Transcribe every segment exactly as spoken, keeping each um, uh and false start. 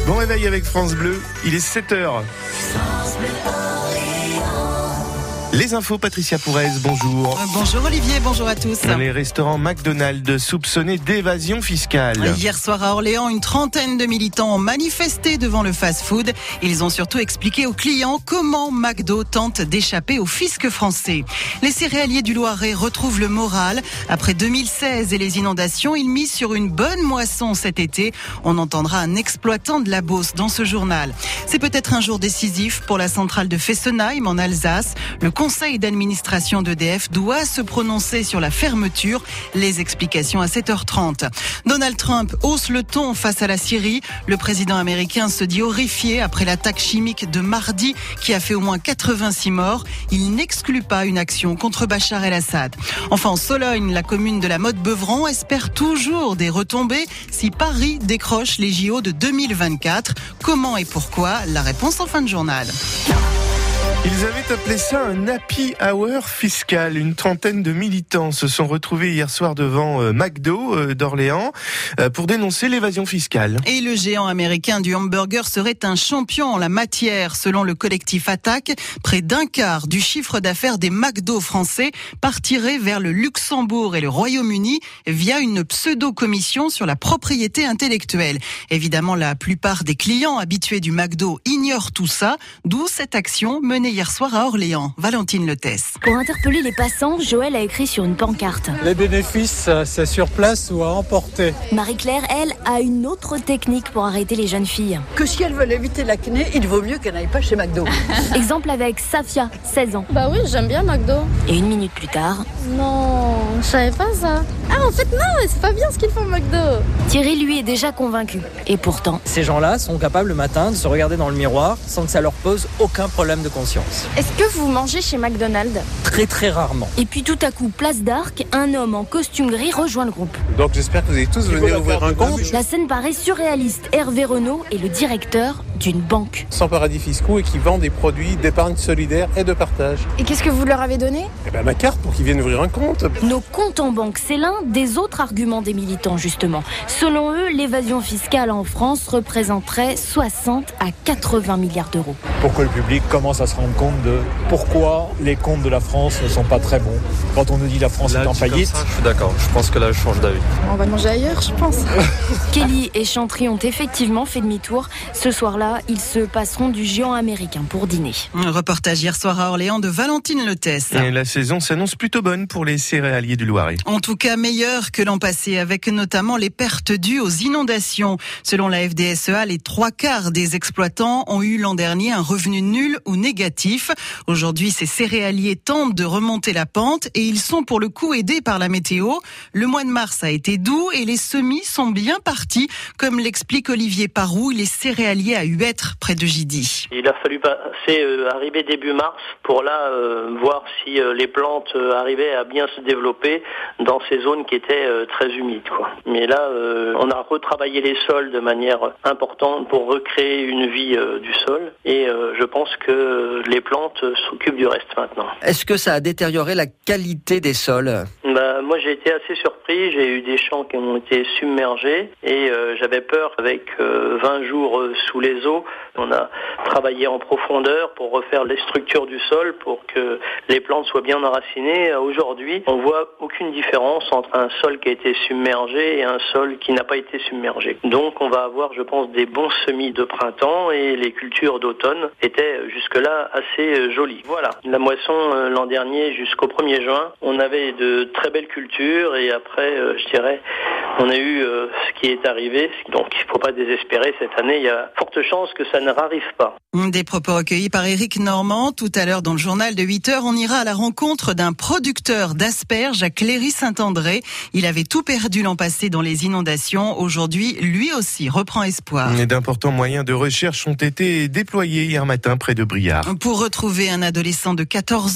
Bon réveil avec France Bleu, il est sept heures. Les infos, Patricia Pourez, bonjour. Euh, bonjour Olivier, bonjour à tous. Les restaurants McDonald's soupçonnés d'évasion fiscale. Hier soir à Orléans, une trentaine de militants ont manifesté devant le fast-food. Ils ont surtout expliqué aux clients comment McDo tente d'échapper au fisc français. Les céréaliers du Loiret retrouvent le moral. Après deux mille seize et les inondations, ils misent sur une bonne moisson cet été. On entendra un exploitant de la Beauce dans ce journal. C'est peut-être un jour décisif pour la centrale de Fessenheim en Alsace. Le conseil d'administration d'E D F doit se prononcer sur la fermeture. Les explications à sept heures trente. Donald Trump hausse le ton face à la Syrie. Le président américain se dit horrifié après l'attaque chimique de mardi qui a fait au moins quatre-vingt-six morts. Il n'exclut pas une action contre Bachar el-Assad. Enfin, en Sologne, la commune de la Motte-Beuvron espère toujours des retombées si Paris décroche les J O de deux mille vingt-quatre. Comment et pourquoi ? La réponse en fin de journal. Ils avaient appelé ça un happy hour fiscal. Une trentaine de militants se sont retrouvés hier soir devant euh, McDo euh, d'Orléans euh, pour dénoncer l'évasion fiscale. Et le géant américain du hamburger serait un champion en la matière. Selon le collectif Attaque, près d'un quart du chiffre d'affaires des McDo français partirait vers le Luxembourg et le Royaume-Uni via une pseudo-commission sur la propriété intellectuelle. Évidemment, la plupart des clients habitués du McDo ignorent tout ça, d'où cette action menée hier soir à Orléans. Valentine Letès. Pour interpeller les passants, Joël a écrit sur une pancarte. Les bénéfices, c'est sur place ou à emporter. Marie-Claire, elle, a une autre technique pour arrêter les jeunes filles. Que si elles veulent éviter l'acné, il vaut mieux qu'elles n'aillent pas chez McDo. Exemple avec Safia, seize ans. Bah oui, j'aime bien McDo. Et une minute plus tard... Non, je savais pas ça. Ah, en fait, non, c'est pas bien ce qu'ils font McDo. Thierry, lui, est déjà convaincu. Et pourtant... Ces gens-là sont capables le matin de se regarder dans le miroir sans que ça leur pose aucun problème de conscience. Est-ce que vous mangez chez McDonald's ? Très très rarement. Et puis tout à coup, place d'Arc, un homme en costume gris rejoint le groupe. Donc j'espère que vous allez tous venir ouvrir un compte. La scène paraît surréaliste. Hervé Renaud est le directeur d'une banque. Sans paradis fiscaux et qui vend des produits d'épargne solidaire et de partage. Et qu'est-ce que vous leur avez donné ? Eh ben ma carte pour qu'ils viennent ouvrir un compte. Nos comptes en banque, c'est l'un des autres arguments des militants justement. Selon eux, l'évasion fiscale en France représenterait soixante à quatre-vingts milliards d'euros. Pour que le public commence à se rendre compte de pourquoi les comptes de la France ne sont pas très bons. Quand on nous dit la France là, est en faillite... Ça, je suis d'accord, je pense que là je change d'avis. On va manger ailleurs, je pense. Kelly et Chantry ont effectivement fait demi-tour. Ce soir-là, ils se passeront du géant américain pour dîner. Un reportage hier soir à Orléans de Valentine Letès. Et la saison s'annonce plutôt bonne pour les céréaliers du Loiret. En tout cas, meilleure que l'an passé, avec notamment les pertes dues aux inondations. Selon la F D S E A, les trois quarts des exploitants ont eu l'an dernier un revenu nul ou négatif. Aujourd'hui, ces céréaliers tentent de remonter la pente et ils sont pour le coup aidés par la météo. Le mois de mars a été doux et les semis sont bien partis, comme l'explique Olivier Parou, il est céréalier à Huêtre, près de Gidy. Il a fallu passer, euh, arriver début mars pour là euh, voir si euh, les plantes euh, arrivaient à bien se développer dans ces zones qui étaient euh, très humides, quoi. Mais là, euh, on a retravaillé les sols de manière importante pour recréer une vie euh, du sol et euh, je pense que les plantes s'occupent du reste maintenant. Est-ce que ça a détérioré la qualité des sols ? Bah, moi j'ai été assez surpris, j'ai eu des champs qui ont été submergés et euh, j'avais peur avec euh, vingt jours euh, sous les eaux. On a travaillé en profondeur pour refaire les structures du sol pour que les plantes soient bien enracinées. Aujourd'hui, on voit aucune différence entre un sol qui a été submergé et un sol qui n'a pas été submergé. Donc on va avoir, je pense, des bons semis de printemps et les cultures d'automne étaient jusque-là assez jolies. Voilà, la moisson euh, l'an dernier jusqu'au premier juin, on avait de très belles cultures et après, euh, je dirais, on a eu euh, ce qui est arrivé. Donc il ne faut pas désespérer cette année, il y a forte chance que ça ne arrive pas. Des propos recueillis par Éric Normand. Tout à l'heure dans le journal de huit heures, on ira à la rencontre d'un producteur d'asperges à Cléry-Saint-André. Il avait tout perdu l'an passé dans les inondations. Aujourd'hui, lui aussi reprend espoir. Et d'importants moyens de recherche ont été déployés hier matin près de Briare. Pour retrouver un adolescent de quatorze ans qui a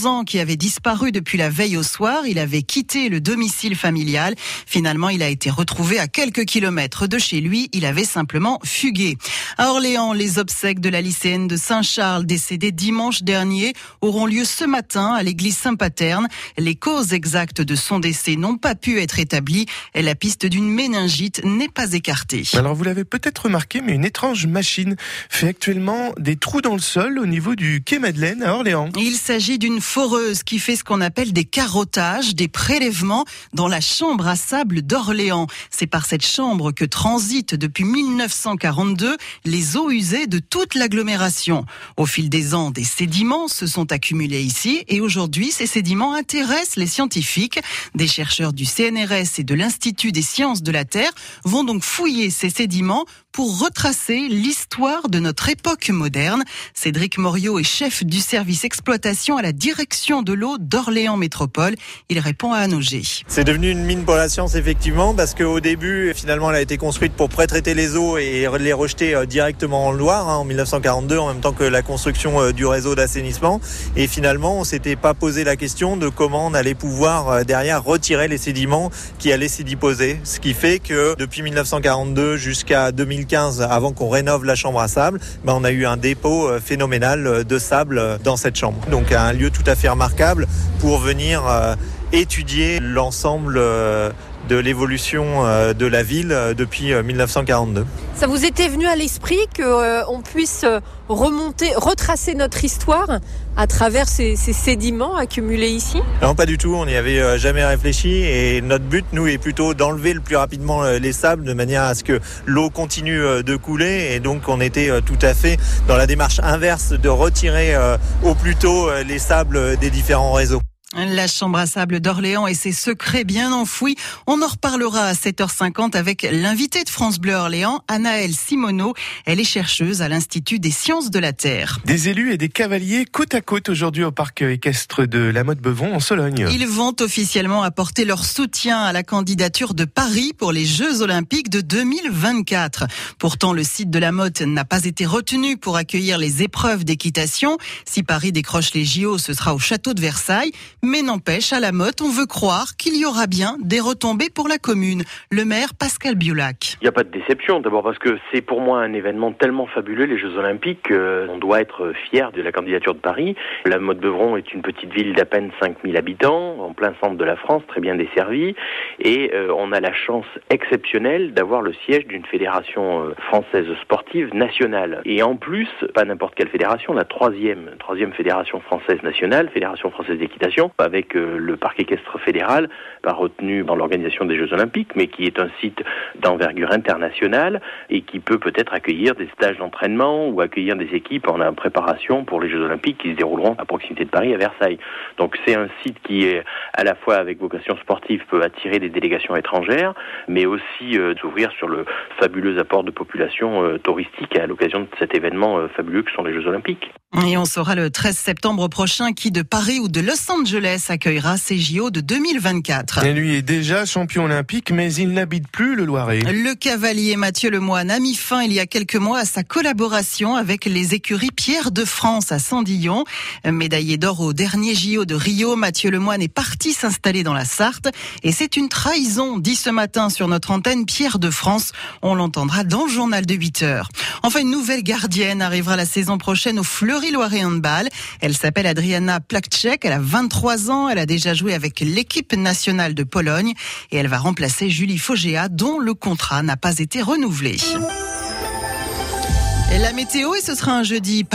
avait disparu depuis la veille au soir. Il avait quitté le domicile familial. Finalement, il a été retrouvé à quelques kilomètres de chez lui. Il avait simplement fugué. À Orléans, les obsèques de la lycéenne de Saint-Charles, décédée dimanche dernier, auront lieu ce matin à l'église Saint-Paterne. Les causes exactes de son décès n'ont pas pu être établies. La piste d'une méningite n'est pas écartée. Alors vous l'avez peut-être remarqué, mais une étrange machine fait actuellement des trous dans le sol au niveau du quai Madeleine à Orléans. Il s'agit d'une foreuse qui fait ce qu'on appelle des carottages, des prélèvements dans la chambre à sable d'Orléans. C'est par cette chambre que transitent depuis mille neuf cent quarante-deux les eaux usées de toute l'agglomération. Au fil des ans, des sédiments se sont accumulés ici et aujourd'hui, ces sédiments intéressent les scientifiques. Des chercheurs du C N R S et de l'Institut des sciences de la Terre vont donc fouiller ces sédiments pour retracer l'histoire de notre époque moderne. Cédric Moriot est chef du service exploitation à la direction de l'eau d'Orléans Métropole. Il répond à Anne Auger. C'est devenu une mine pour la science, effectivement, parce qu'au début, finalement, elle a été construite pour pré-traiter les eaux et les rejeter directement en Loire, hein, en mille neuf cent quarante-deux, en même temps que la construction du réseau d'assainissement. Et finalement, on s'était pas posé la question de comment on allait pouvoir, derrière, retirer les sédiments qui allaient s'y déposer. Ce qui fait que, depuis mille neuf cent quarante-deux jusqu'à deux mille quinze, avant qu'on rénove la chambre à sable, ben on a eu un dépôt phénoménal de sable dans cette chambre. Donc un lieu tout à fait remarquable pour venir euh, étudier l'ensemble euh, de l'évolution euh, de la ville euh, depuis euh, mille neuf cent quarante-deux. Ça vous était venu à l'esprit qu'on euh, puisse remonter, retracer notre histoire à travers ces, ces sédiments accumulés ici ? Non, pas du tout, on n'y avait euh, jamais réfléchi et notre but, nous, est plutôt d'enlever le plus rapidement euh, les sables de manière à ce que l'eau continue euh, de couler et donc on était euh, tout à fait dans la démarche inverse de retirer euh, au plus tôt euh, les sables des différents réseaux. La chambre à sable d'Orléans et ses secrets bien enfouis. On en reparlera à sept heures cinquante avec l'invitée de France Bleu Orléans, Anaëlle Simoneau. Elle est chercheuse à l'Institut des sciences de la Terre. Des élus et des cavaliers côte à côte aujourd'hui au parc équestre de la Motte-Beuvron en Sologne. Ils vont officiellement apporter leur soutien à la candidature de Paris pour les Jeux Olympiques de deux mille vingt-quatre. Pourtant, le site de la Motte n'a pas été retenu pour accueillir les épreuves d'équitation. Si Paris décroche les J O, ce sera au château de Versailles. Mais n'empêche, à la Motte, on veut croire qu'il y aura bien des retombées pour la commune. Le maire Pascal Biolac. Il n'y a pas de déception, d'abord parce que c'est pour moi un événement tellement fabuleux, les Jeux Olympiques, qu'on doit être fier de la candidature de Paris. La Motte-Beuvron est une petite ville d'à peine cinq mille habitants, en plein centre de la France, très bien desservie. Et euh, on a la chance exceptionnelle d'avoir le siège d'une fédération euh, française sportive nationale. Et en plus, pas n'importe quelle fédération, la troisième, troisième fédération française nationale, Fédération française d'équitation, avec euh, le parc équestre fédéral, pas retenu dans l'organisation des Jeux Olympiques, mais qui est un site d'envergure internationale et qui peut peut-être accueillir des stages d'entraînement ou accueillir des équipes en préparation pour les Jeux Olympiques qui se dérouleront à proximité de Paris, à Versailles. Donc c'est un site qui est à la fois avec vocation sportive peut attirer des délégations étrangères, mais aussi euh, s'ouvrir sur le fabuleux apport de population euh, touristique à l'occasion de cet événement euh, fabuleux que sont les Jeux Olympiques. Et on saura le treize septembre prochain qui de Paris ou de Los Angeles accueillera ces J O de deux mille vingt-quatre. Et lui est déjà champion olympique, mais il n'habite plus le Loiret. Le cavalier Mathieu Lemoine a mis fin il y a quelques mois à sa collaboration avec les écuries Pierre de France à Sandillon. Médaillé d'or au dernier J O de Rio, Mathieu Lemoine est parti s'installer dans la Sarthe. Et c'est une trahison, dit ce matin sur notre antenne Pierre de France. On l'entendra dans le journal de huit heures. Enfin, une nouvelle gardienne arrivera la saison prochaine au Fleury-Loiret Handball. Elle s'appelle Adriana Plakczek, elle a vingt-trois ans, elle a déjà joué avec l'équipe nationale de Pologne et elle va remplacer Julie Fogéa dont le contrat n'a pas été renouvelé. Et la météo, et ce sera un jeudi